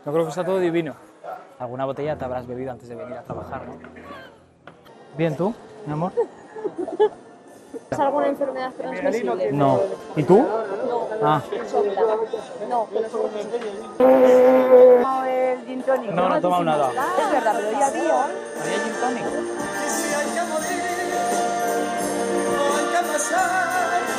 Yo creo que está todo divino. Alguna botella te habrás bebido antes de venir a trabajar, ¿no? Bien, ¿tú, mi amor? ¿Es alguna enfermedad transmisible? No. ¿Y tú? No. Ah. No, pero No, el gin tonic. No, no he tomado nada. Es verdad, pero ya había. ¿Había gin tonic? Si hay que morir o hay que pasar